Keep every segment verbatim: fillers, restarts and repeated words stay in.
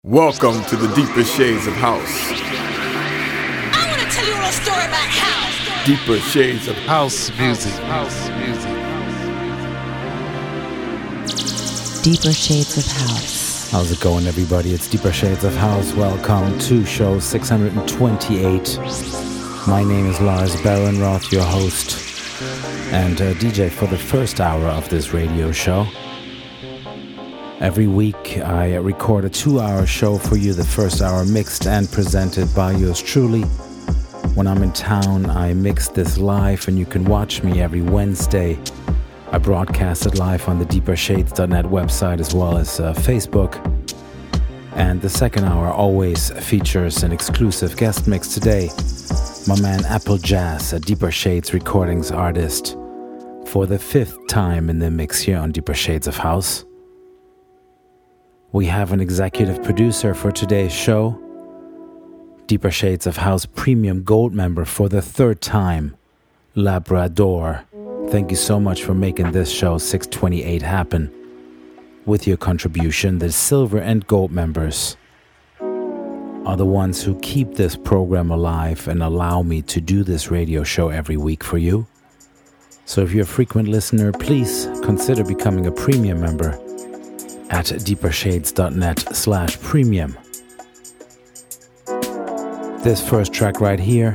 Welcome to the deeper shades of house. I want to tell you a little story about house. Deeper shades of House music. House music. Deeper Shades of House. How's it going, everybody? It's Deeper Shades of House. Welcome to show six hundred twenty-eight. My name is Lars Barenroth, your host and uh, D J for the first hour of this radio show. Every week I record a two-hour show for you, the first hour mixed and presented by yours truly. When I'm in town, I mix this live and you can watch me every Wednesday. I broadcast it live on the deeper shades dot net website as well as uh, Facebook. And the second hour always features an exclusive guest mix today. My man Apple Jazz, a Deeper Shades Recordings artist, for the fifth time in the mix here on Deeper Shades of House. We have an executive producer for today's show, Deeper Shades of House Premium Gold member for the third time, Labrador. Thank you so much for making this show six twenty-eight happen. With your contribution, the silver and gold members are the ones who keep this program alive and allow me to do this radio show every week for you. So if you're a frequent listener, please consider becoming a premium member at deeper shades dot net slash premium. This first track right here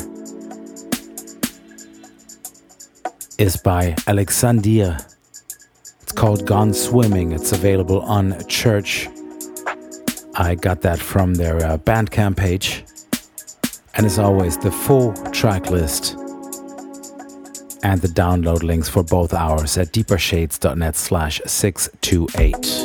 is by Alexandria. It's called Gone Swimming. It's available on Church. I got that from their uh, Bandcamp page. And as always, the full track list and the download links for both hours at deeper shades dot net slash six two eight.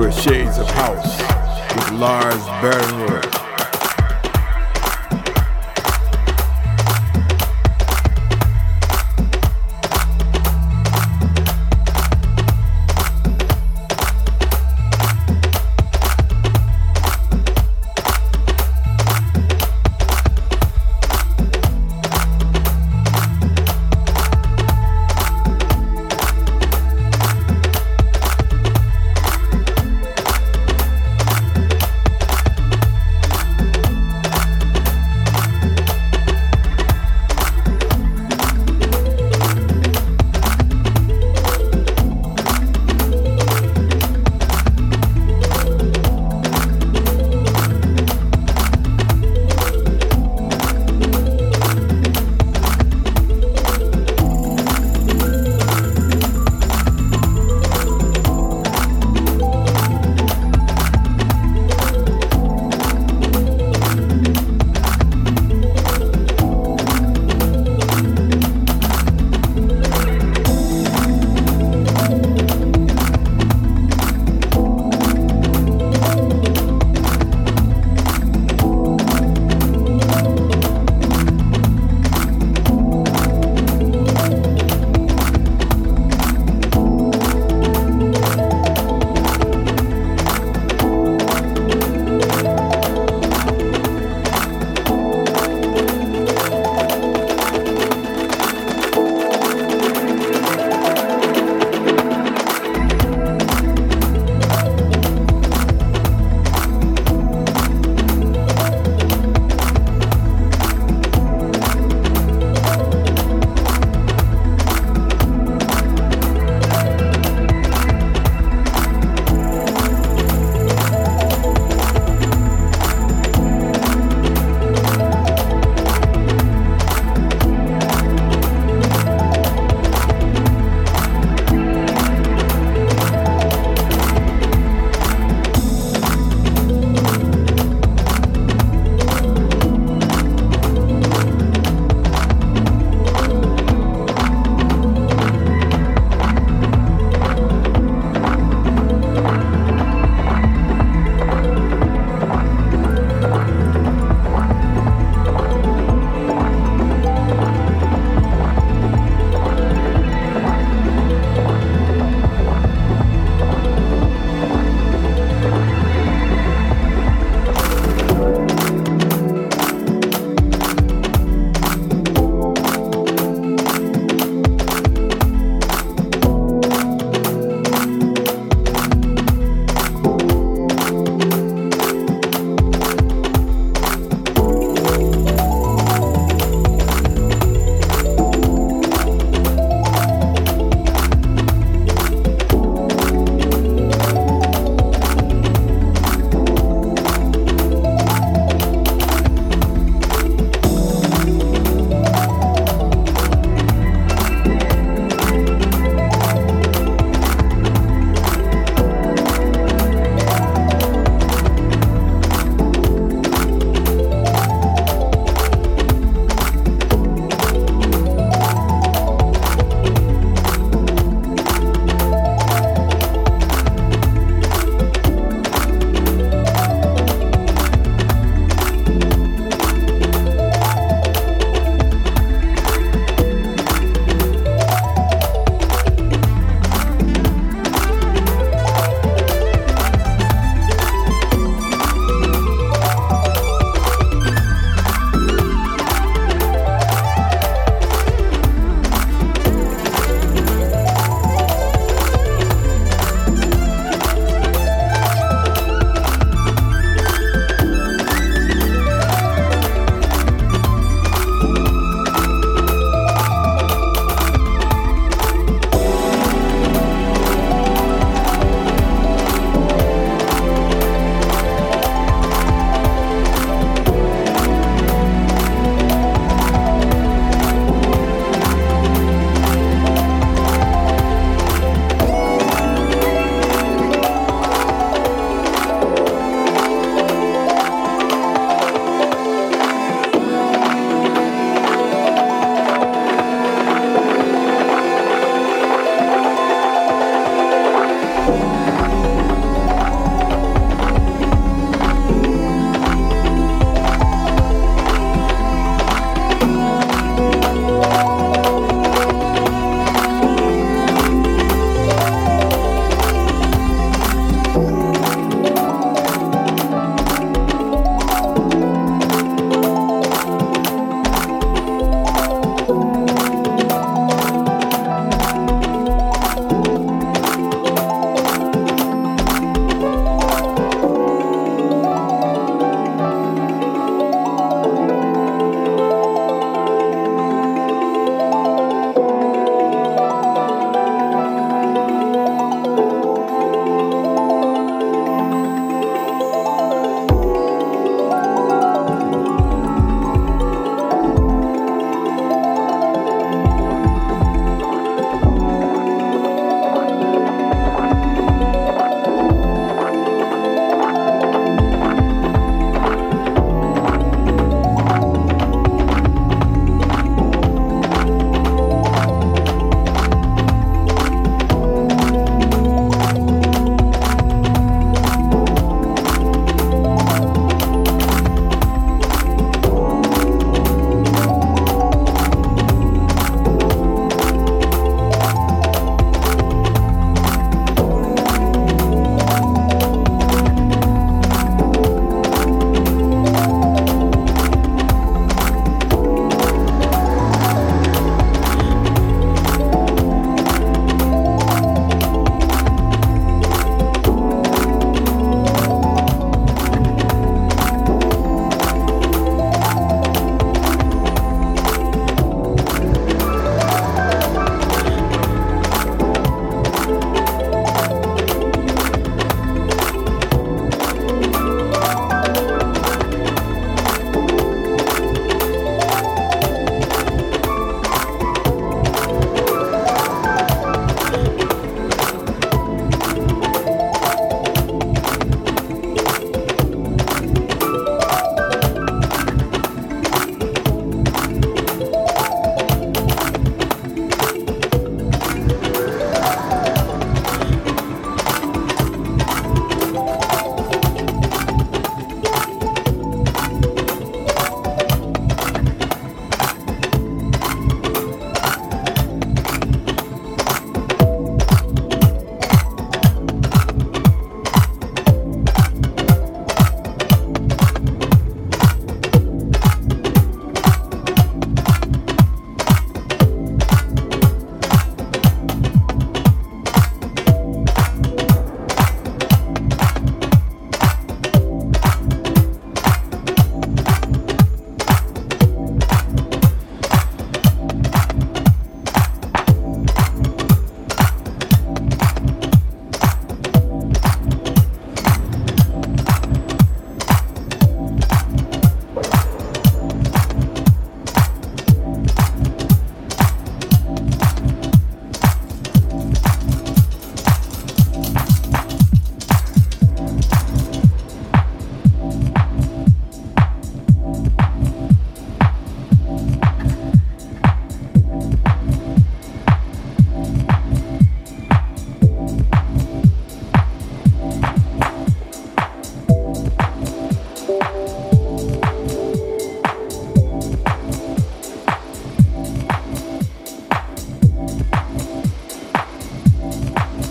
Deeper Shades of House with Lars Bärenroth.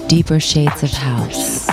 Deeper Shades of House.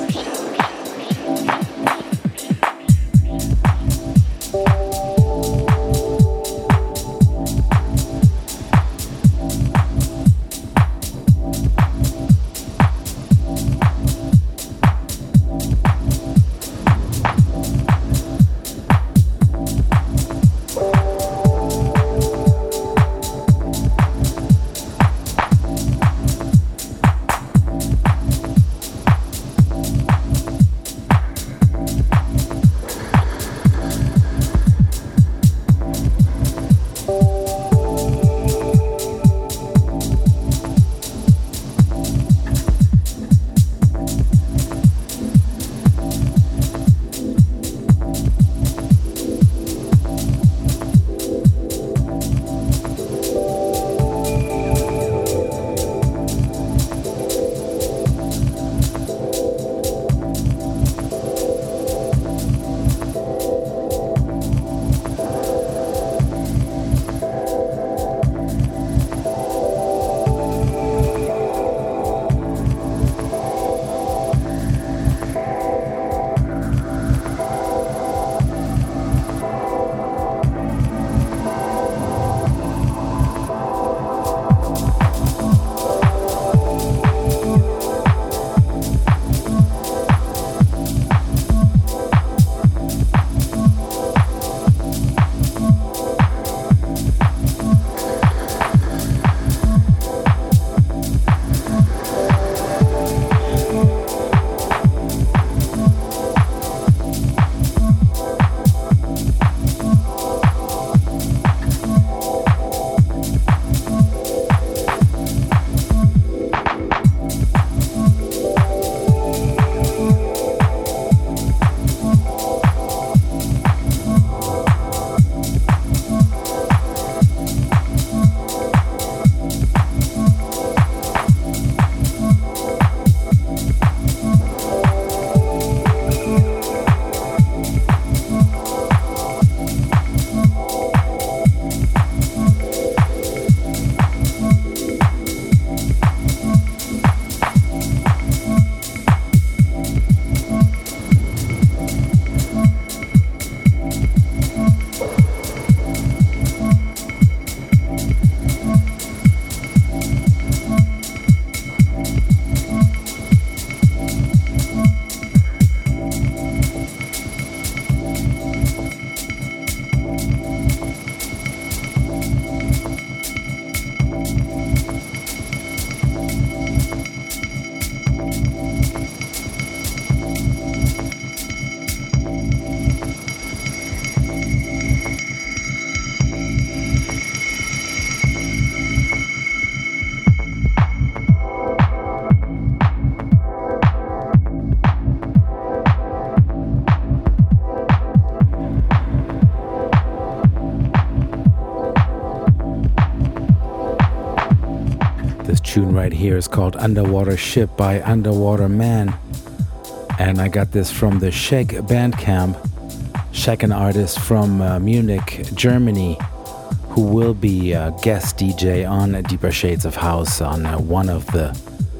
Tune right here is called Underwater Ship by Underwater Man, and I got this from the Sheg Bandcamp. Sheg, an artist from uh, Munich, Germany, who will be a guest D J on Deeper Shades of House on uh, one of the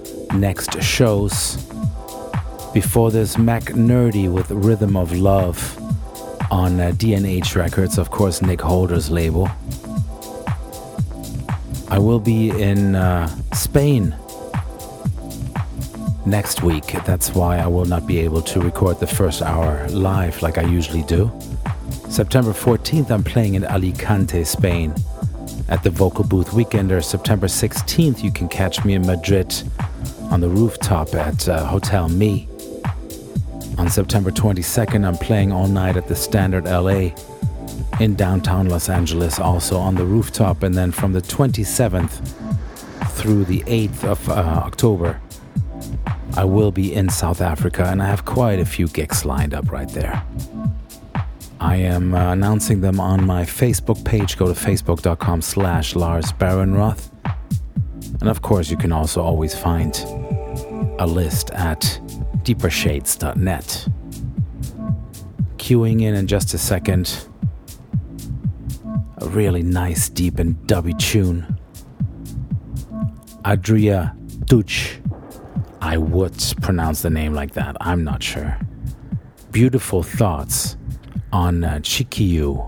next shows. Before this, Mac Nerdy with Rhythm of Love on uh, D N H Records, of course Nick Holder's label. I will be in uh, Spain next week. That's why I will not be able to record the first hour live like I usually do. September fourteenth, I'm playing in Alicante, Spain at the Vocal Booth Weekender. September sixteenth, you can catch me in Madrid on the rooftop at uh, Hotel Me. On September twenty-second, I'm playing all night at the Standard L A in downtown Los Angeles, also on the rooftop. And then from the twenty-seventh through the eighth of uh, October, I will be in South Africa, and I have quite a few gigs lined up right there. I am uh, announcing them on my Facebook page. Go to facebook.com slash Lars Barenroth. And of course, you can also always find a list at deeper shades dot net. Queuing in in just a second, a really nice, deep and dubby tune. Adria Duch, I would pronounce the name like that. I'm not sure. Beautiful Thoughts on uh, Chikyu.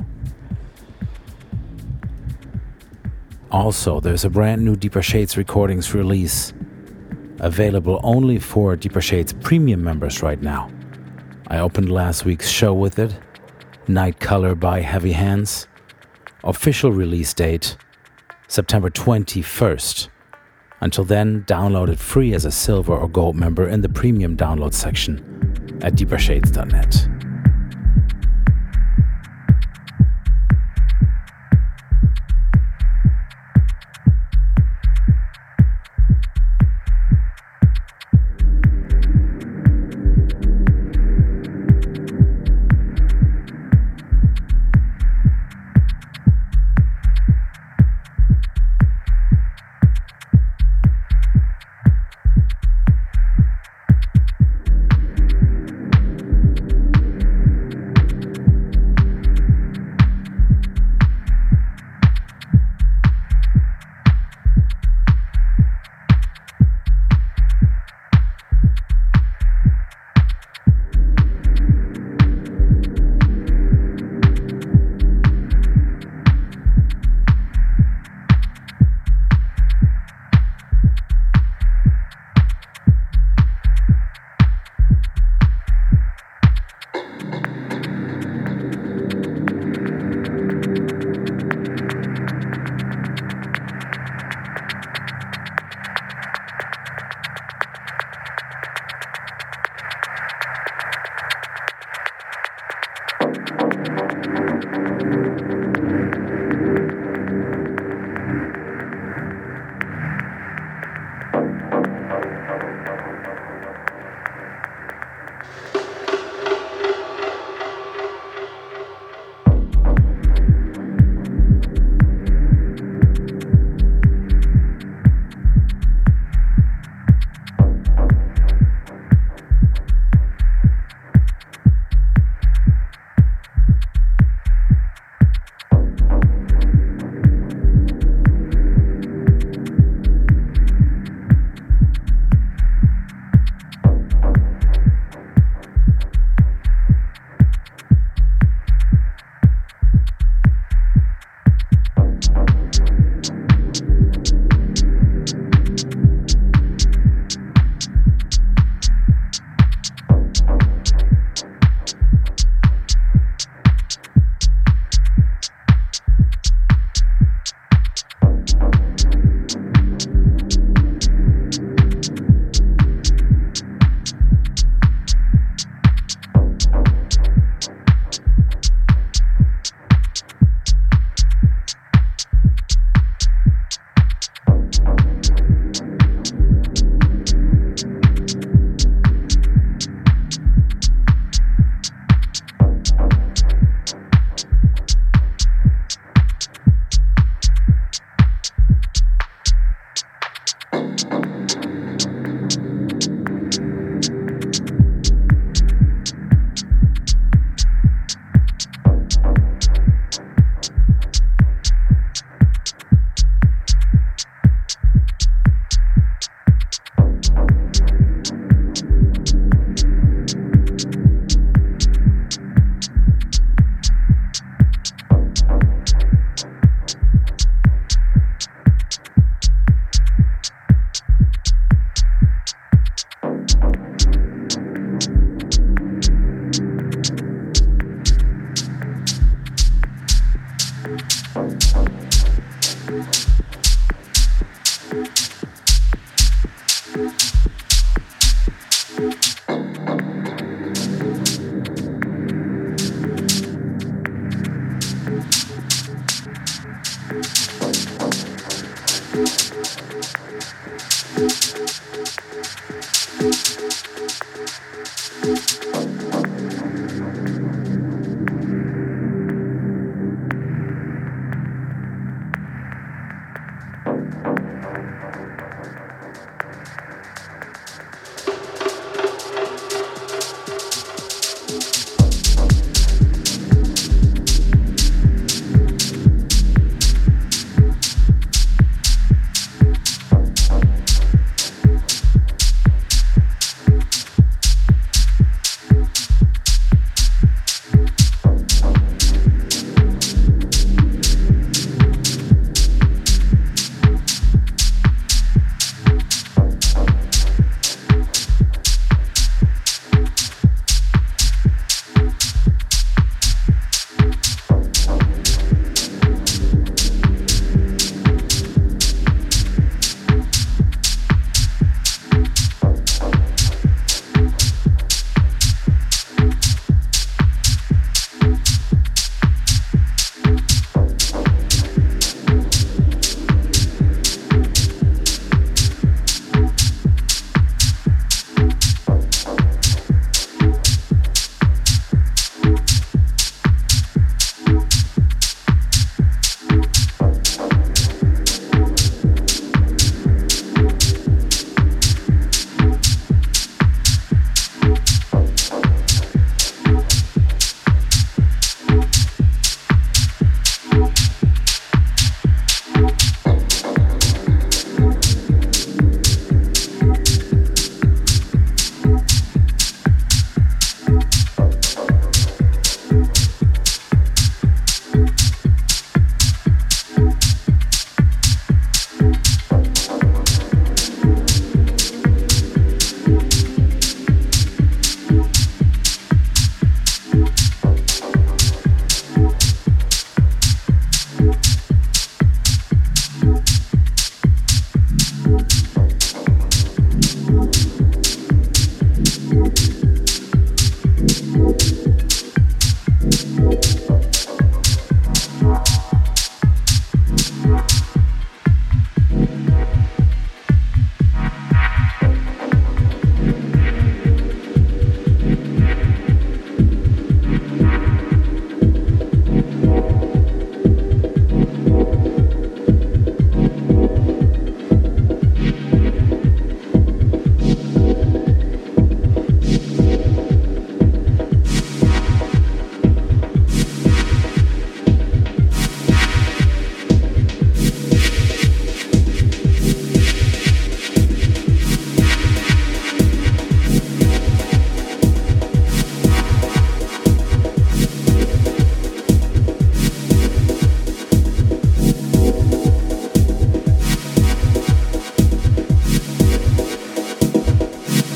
Also, there's a brand new Deeper Shades Recordings release available only for Deeper Shades premium members right now. I opened last week's show with it. Night Color by Heavy Hands. Official release date, September twenty-first. Until then, download it free as a silver or gold member in the premium download section at deeper shades dot net.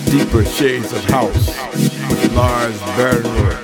Deeper Shades of House with Lars Bernwood.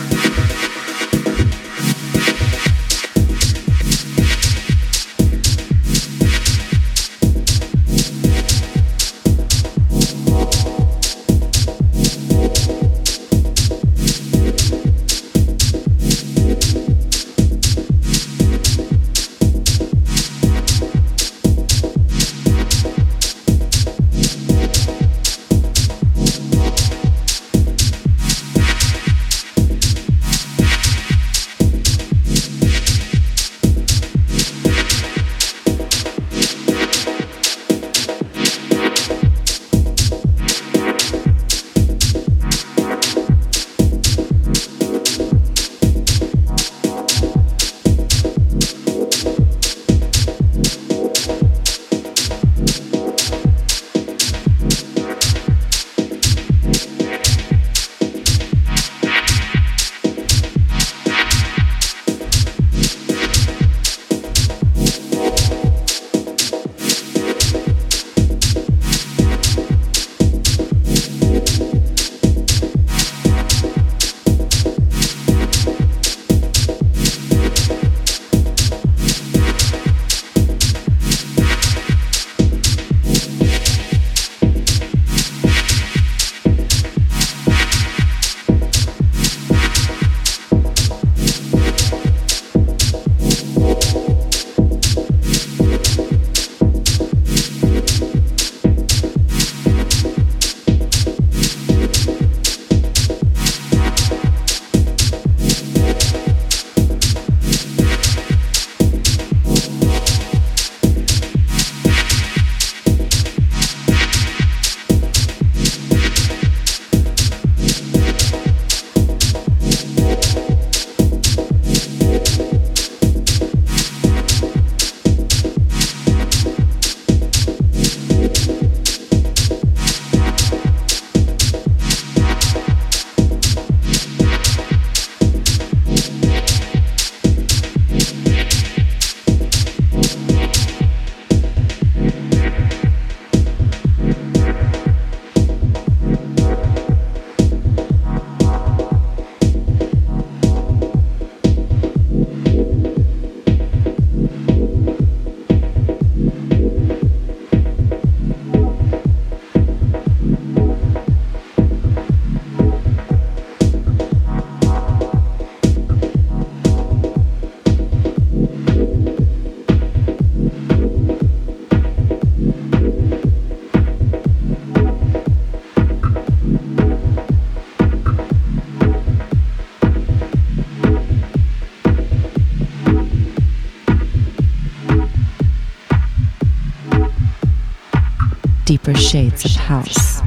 Deeper Shades of House.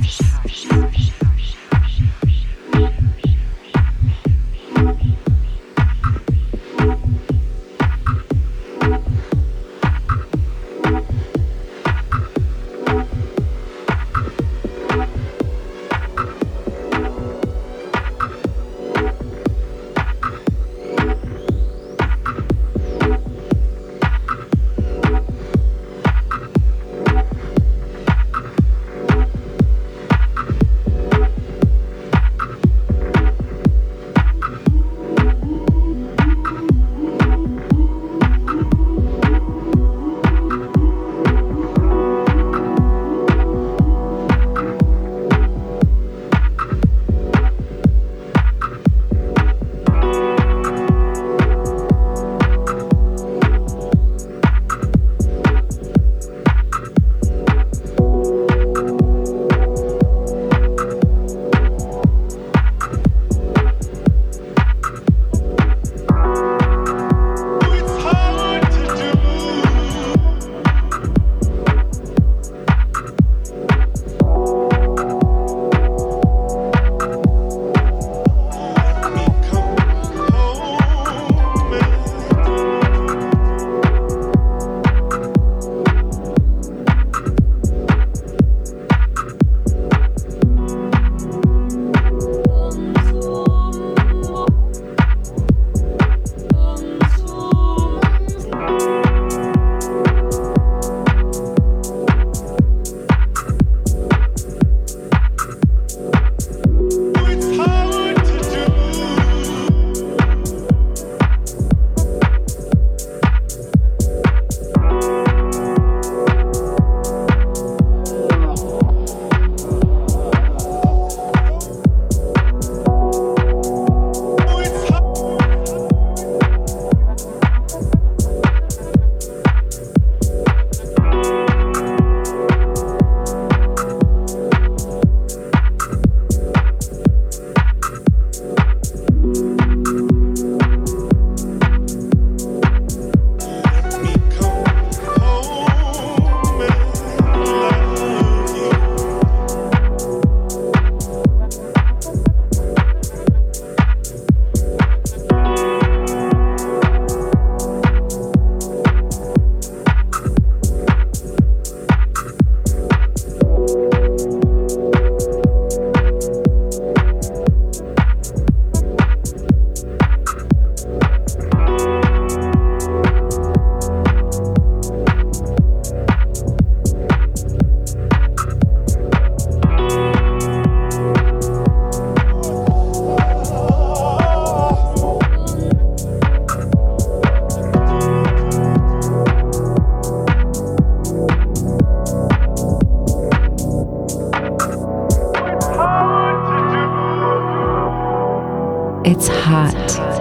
It's hot.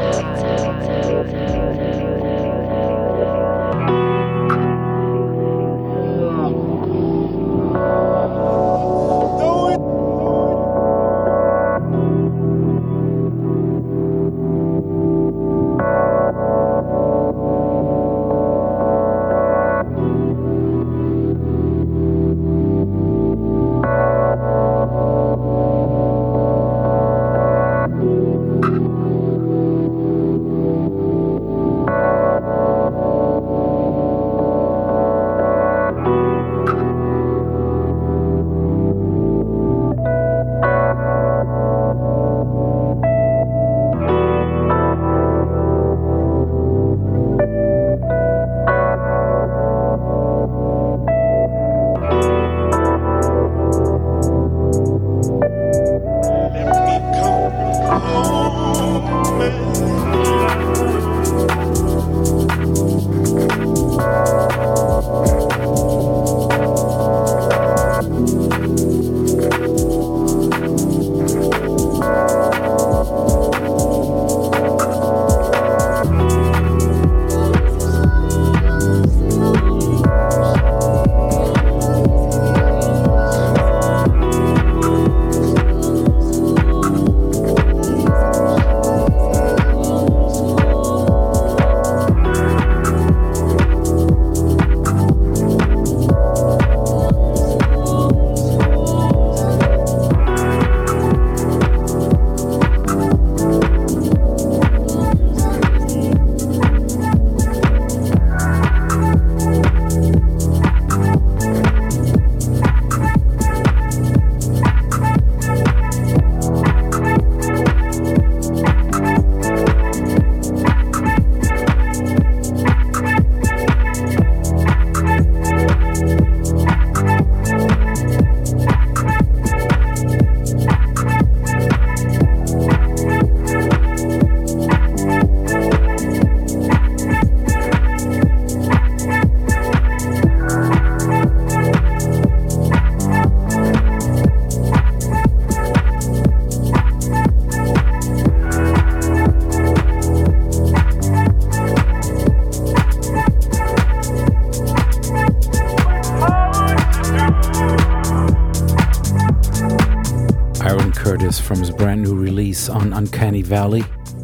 From his brand new release on Uncanny Valley.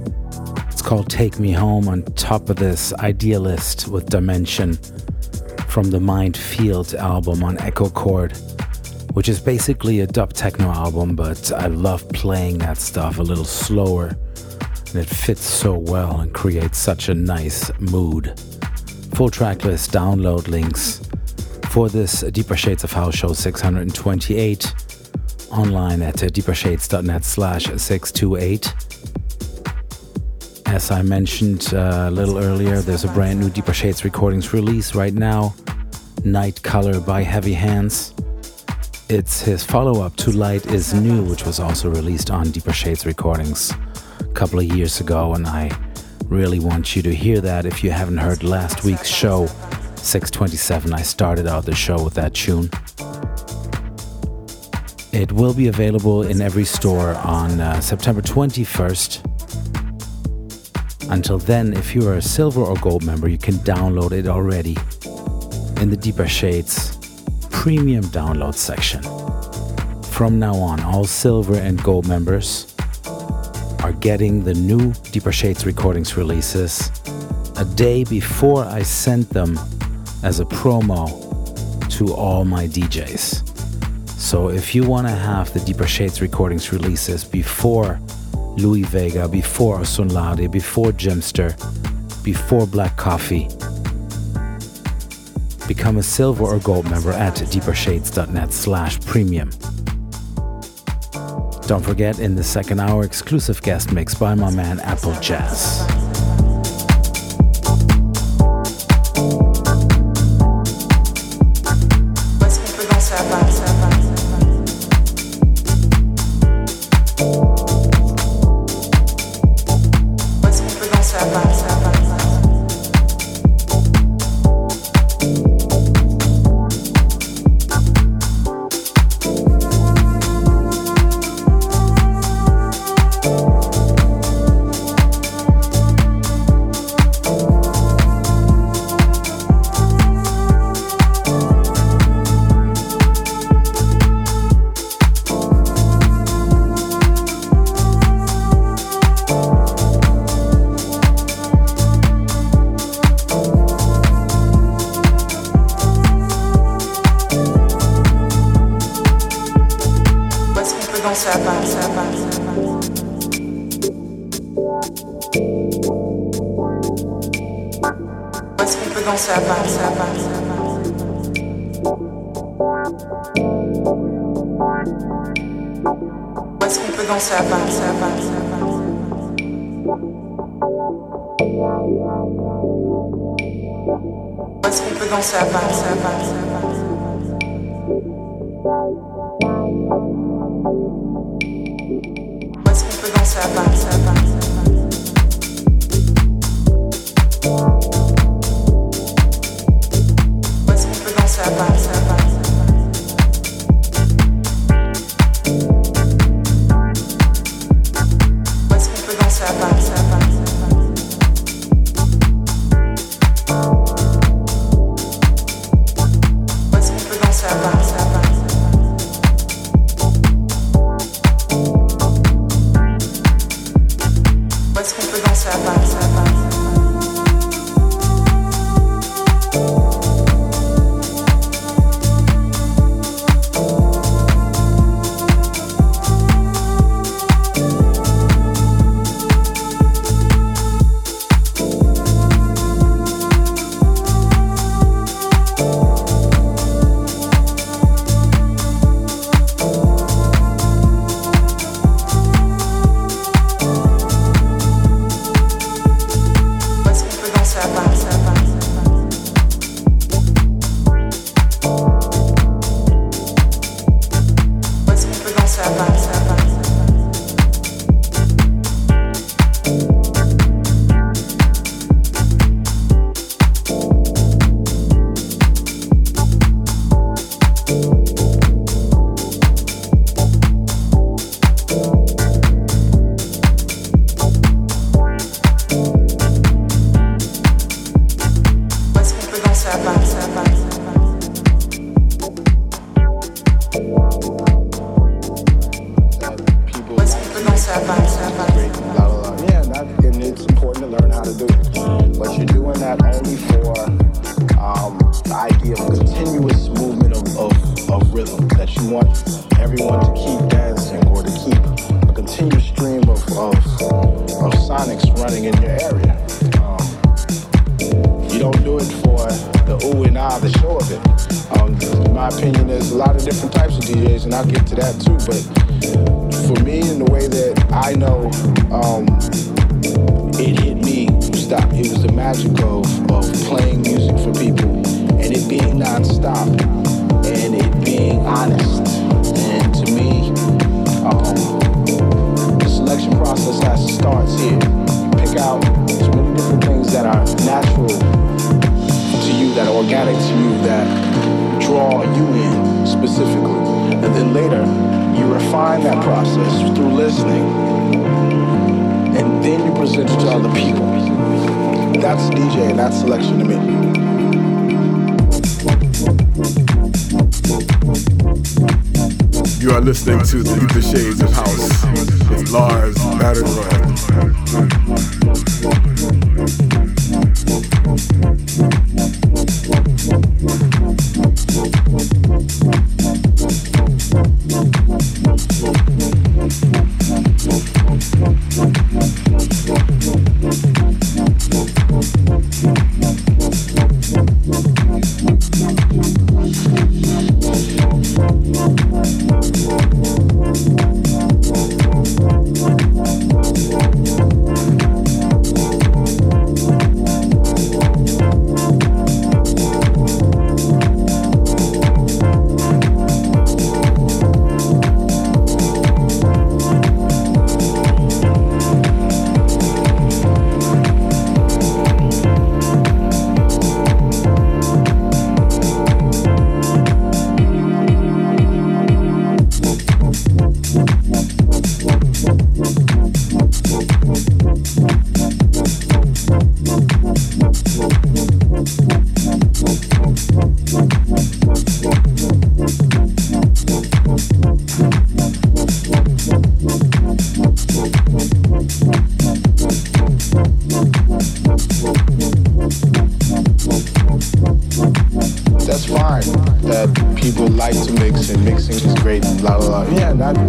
It's called Take Me Home. On top of this, Idealist with Dimension from the Mind Field album on Echo Chord, which is basically a dub techno album, but I love playing that stuff a little slower, and it fits so well and creates such a nice mood. Full track list, download links for this Deeper Shades of House show six hundred twenty-eight online at uh, deepershades.net slash 628. As I mentioned uh, a little earlier, there's a brand new Deeper Shades Recordings release right now, Night Color by Heavy Hands. It's his follow-up to Light is New, which was also released on Deeper Shades Recordings a couple of years ago, and I really want you to hear that. If you haven't heard last week's show, six twenty-seven, I started out the show with that tune. It will be available in every store on uh, September twenty-first. Until then, if you are a silver or gold member, you can download it already in the Deeper Shades premium download section. From now on, all silver and gold members are getting the new Deeper Shades Recordings releases a day before I send them as a promo to all my D Js. So if you want to have the Deeper Shades Recordings releases before Louis Vega, before Sunlade, before Jimster, before Black Coffee, become a silver or gold member at deepershades.net slash premium. Don't forget, in the second hour, exclusive guest mix by my man Apple Jazz. danser à part, à part, à part. Où est-ce qu'on peut danser à part, à part, à part. Où est-ce qu'on peut danser à part, à part, à part. Où est-ce qu'on peut danser à part, à part, à part. Où est-ce qu'on peut danser à part, à part, à part. Où est-ce qu'on peut danser à part, à part, à part. Où est-ce qu'on peut danser à part, à part, à part. Listening to the Deeper Shades of House with Lars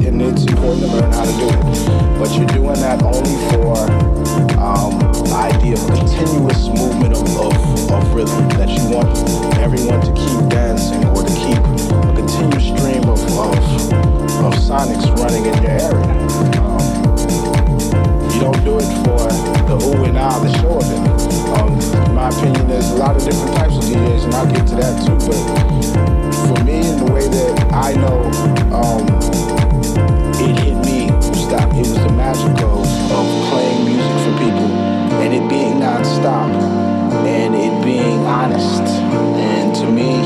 and it's important to learn how to do it. But you're doing that only for um, the idea of continuous movement of, of, of rhythm, that you want everyone to keep dancing or to keep a continuous stream of, of, of sonics running in your area. Um, you don't do it for the ooh and ah, the show of it. Um, in my opinion, there's a lot of different types of D Js, and I'll get to that too, but for me, in the way that I know um, it hit me, stop. It was the magic of, of playing music for people and it being non-stop and it being honest. And to me,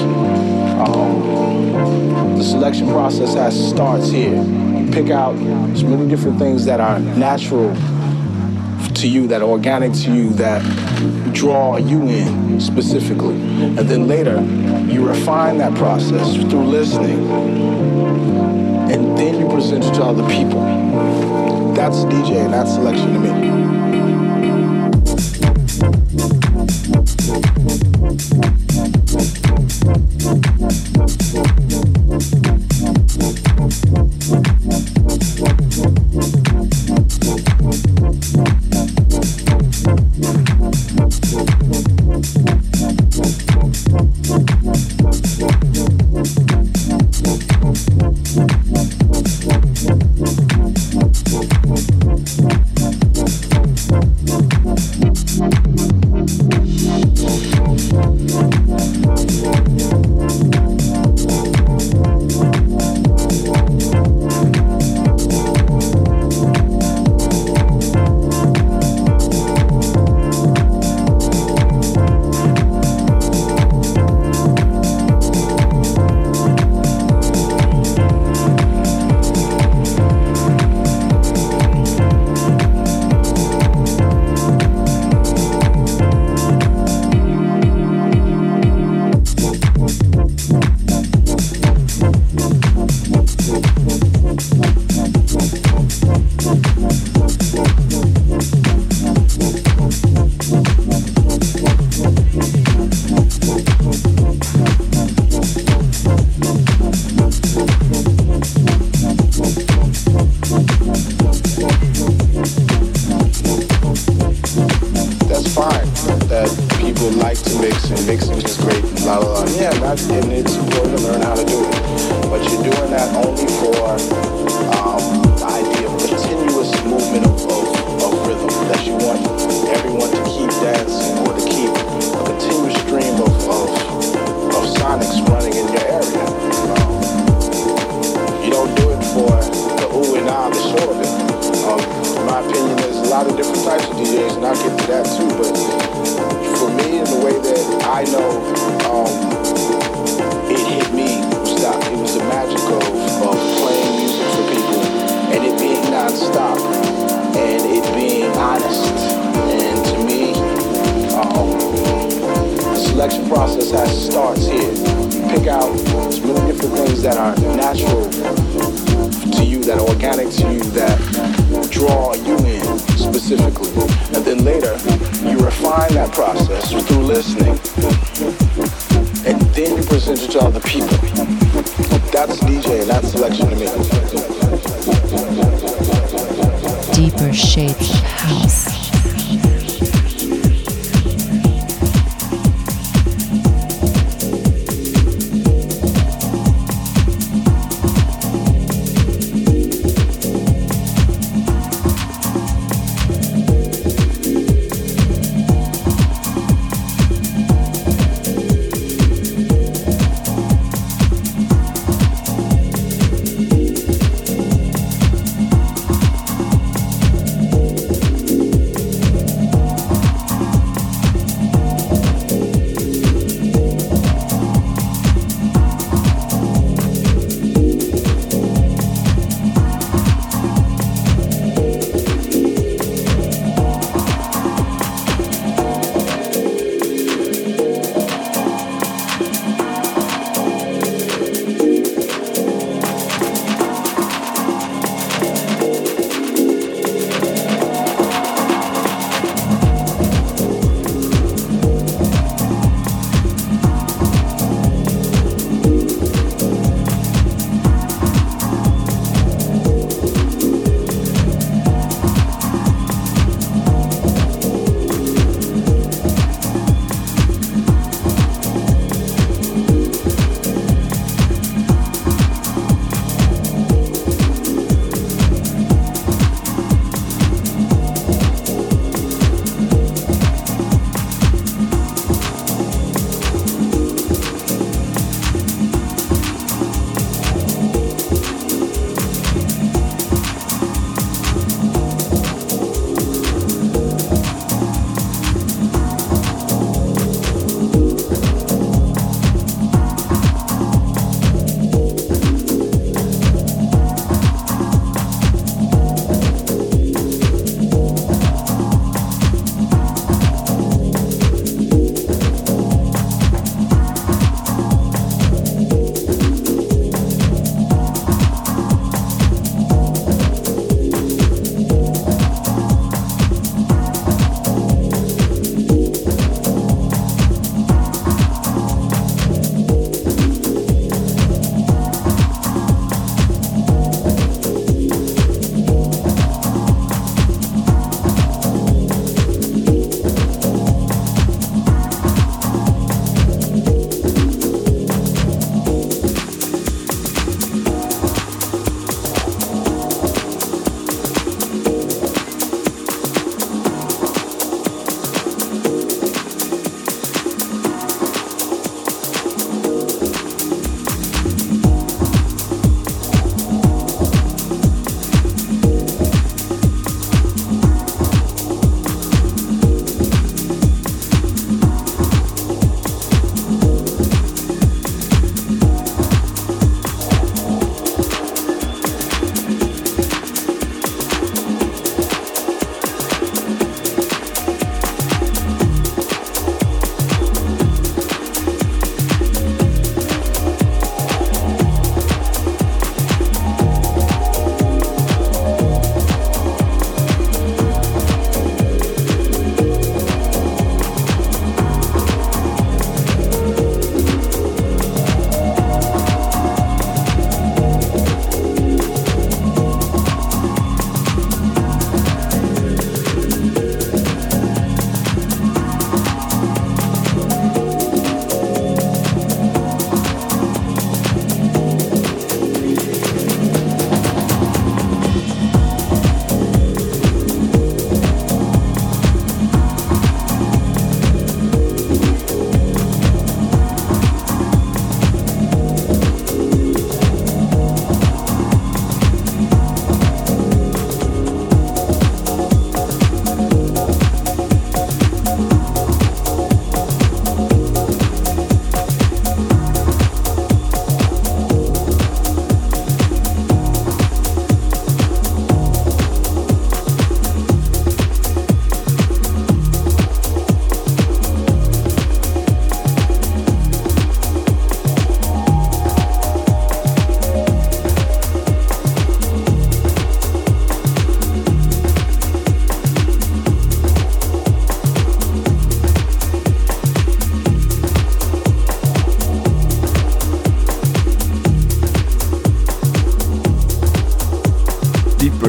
um, the selection process has starts here. You pick out as many different things that are natural to you, that are organic to you, that draw you in specifically. And then later, you refine that process through listening. And then you present it to other people. That's D J, and that's selection to me. Deeper shades of house.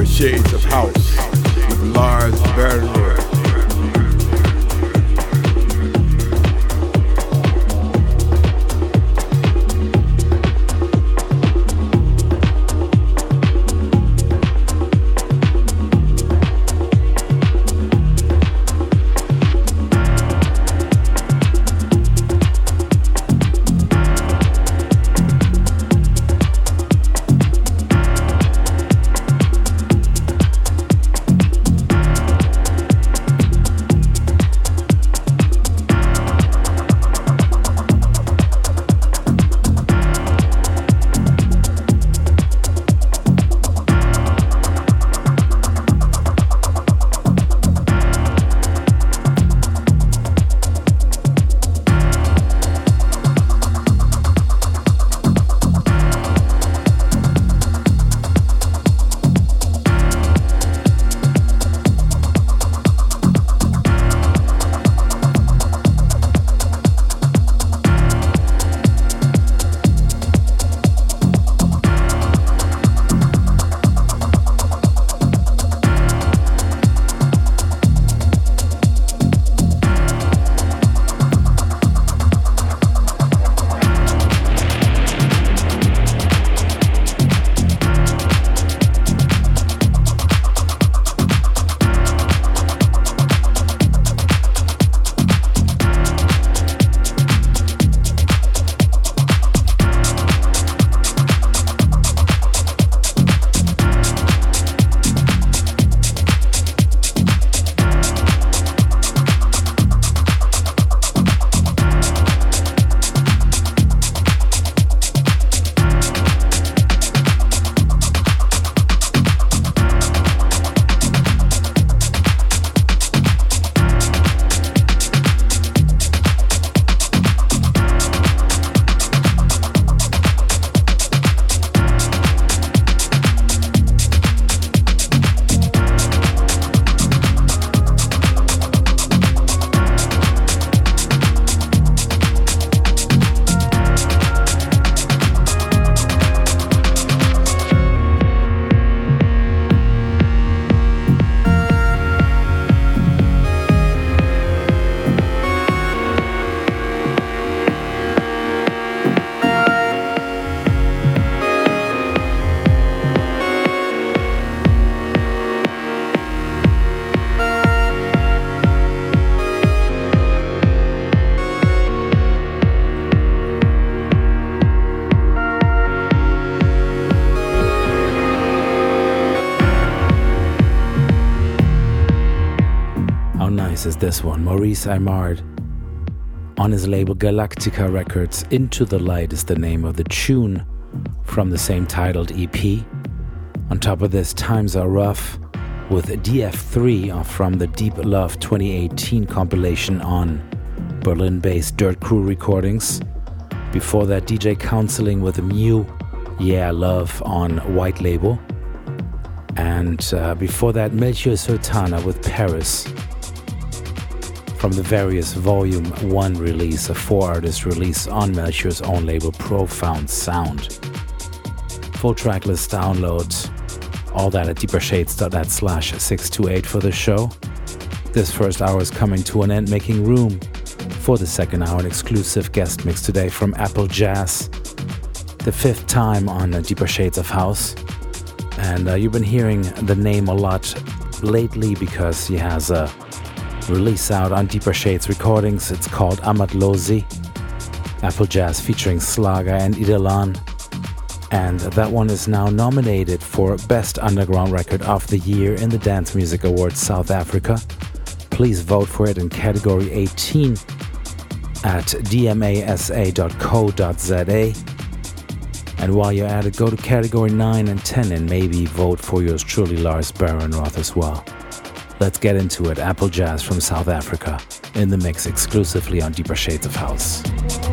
Shades of House with Lars Bernroth. Is this one, Maurice Aymard, on his label Galactica Records. Into the Light is the name of the tune from the same titled E P. On top of this, Times Are Rough with D F three from the Deep Love twenty eighteen compilation on Berlin-based Dirt Crew Recordings. Before that, D J Counseling with Mew, Yeah Love on White Label. And uh, before that, Melchior Sultana with Paris, from the Various Volume one release, a four-artist release on Melchior's own label, Profound Sound. Full tracklist download, all that at deepershades.net slash 628 for the show. This first hour is coming to an end, making room for the second hour, an exclusive guest mix today from Apple Jazz, the fifth time on uh, Deeper Shades of House. And uh, you've been hearing the name a lot lately because he has a release out on Deeper Shades Recordings. It's called Amatlozi, Apple Jazz featuring Slaga and Idalan. And that one is now nominated for Best Underground Record of the Year in the Dance Music Awards South Africa. Please vote for it in category eighteen at d m a s a dot co dot z a. And while you're at it, go to category nine and ten and maybe vote for yours truly, Lars Bernroth, as well. Let's get into it. Apple Jazz from South Africa in the mix exclusively on Deeper Shades of House.